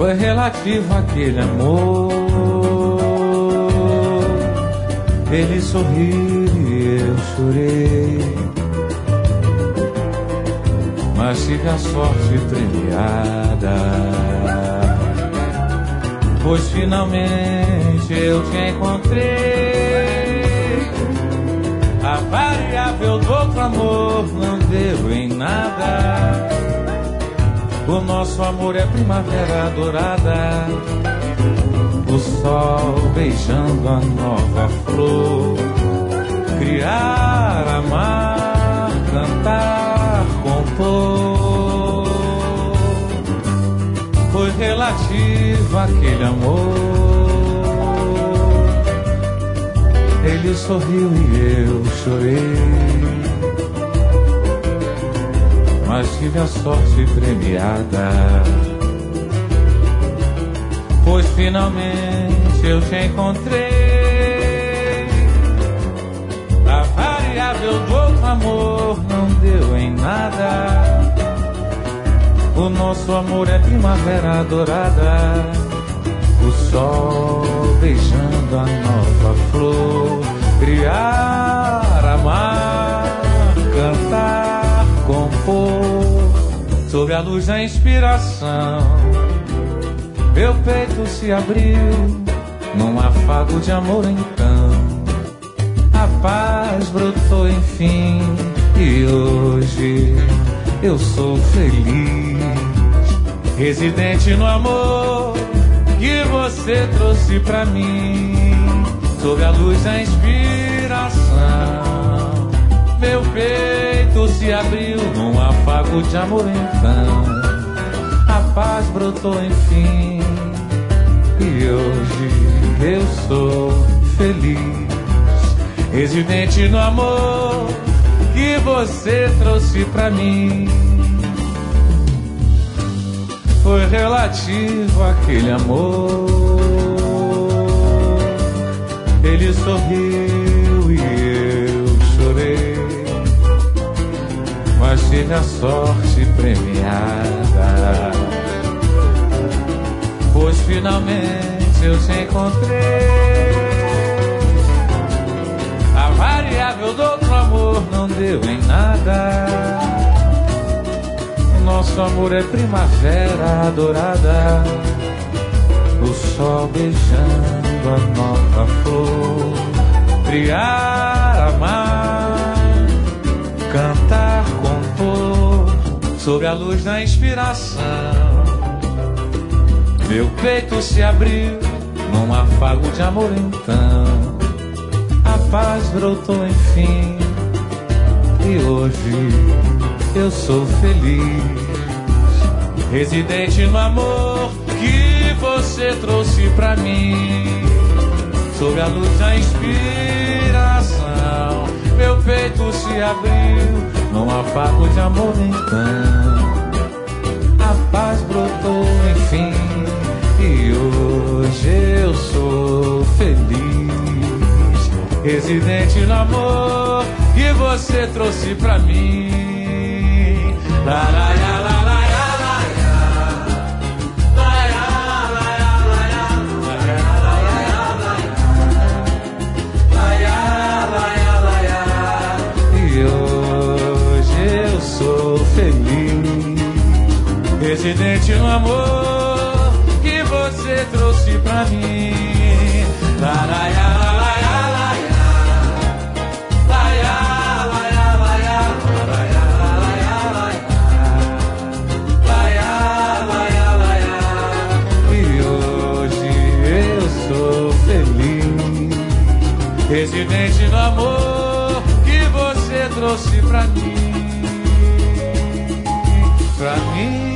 foi relativo àquele amor. Ele sorriu e eu chorei, mas tive a sorte premiada, pois finalmente eu te encontrei. A variável do outro amor não deu em nada. O nosso amor é primavera dourada, o sol beijando a nova flor. Criar, amar, cantar, compor, foi relativo àquele amor. Ele sorriu e eu chorei, mas tive a sorte premiada, pois finalmente eu te encontrei. A variável do outro amor não deu em nada. O nosso amor é primavera dourada, o sol beijando a nova flor. Criar, amar, cantar, compor, sob a luz da inspiração, meu peito se abriu num afago de amor então. A paz brotou enfim e hoje eu sou feliz, residente no amor que você trouxe pra mim. Sob a luz da inspiração, meu peito se abriu num afago de amor então. A paz brotou enfim e hoje eu sou feliz, residente no amor que você trouxe pra mim. Foi relativo àquele amor. Ele sorriu e eu chorei, mas tive a sorte premiada, pois finalmente eu te encontrei. A variável do outro amor não deu em nada. Nosso amor é primavera dourada, o sol beijando a nova flor. Criar, amar, cantar, compor, sob a luz da inspiração, meu peito se abriu num afago de amor então. A paz brotou enfim e hoje eu sou feliz, residente no amor que você trouxe pra mim. Sob a luz da inspiração, meu peito se abriu num afago de amor então. A paz brotou enfim e hoje eu sou feliz, residente no amor que você trouxe pra mim. La, la, la, la, la. Residente no amor que você trouxe pra mim. Laraia, laraia, laraia, laraia, laraia, laraia, laraia, laraia, laraia. E hoje eu sou feliz, residente no amor que você trouxe pra mim. Pra mim.